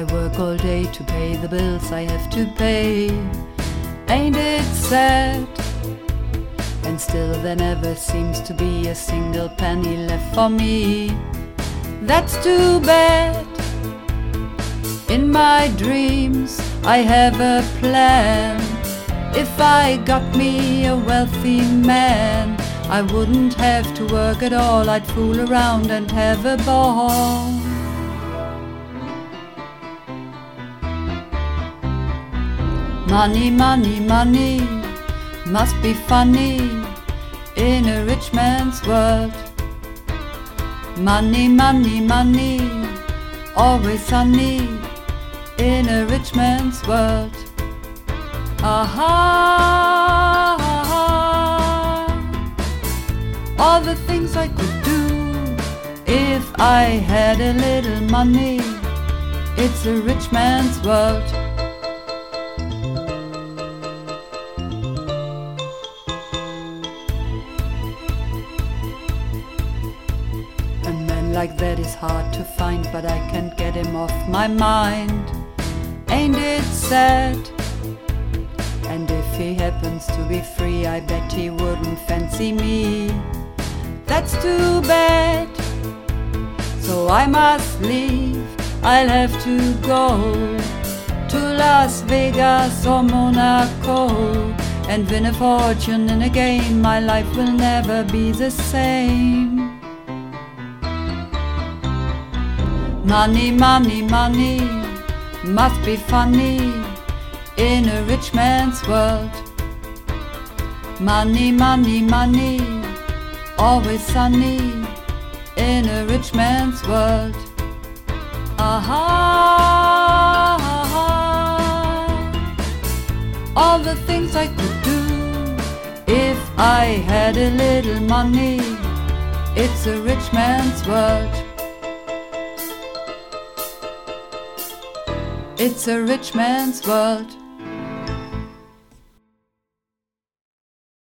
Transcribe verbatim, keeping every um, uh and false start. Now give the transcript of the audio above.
I work all day to pay the bills I have to pay. Ain't it sad? And still there never seems to be a single penny left for me. That's too bad. In my dreams I have a plan. If I got me a wealthy man, I wouldn't have to work at all. I'd fool around and have a ball. Money, money, money must be funny in a rich man's world. Money, money, money, always sunny in a rich man's world. Aha, all the things I could do if I had a little money. It's a rich man's world. A man like that is hard to find, but I can't get him off my mind. Ain't it sad? And if he happens to be free, I bet he wouldn't fancy me. That's too bad. So I must leave. I'll have to go to Las Vegas or Monaco and win a fortune in a game. My life will never be the same. Money, money, money must be funny in a rich man's world. Money, money, money, always sunny in a rich man's world. Aha, all the things I could do if I had a little money. It's a rich man's world. It's a rich man's world.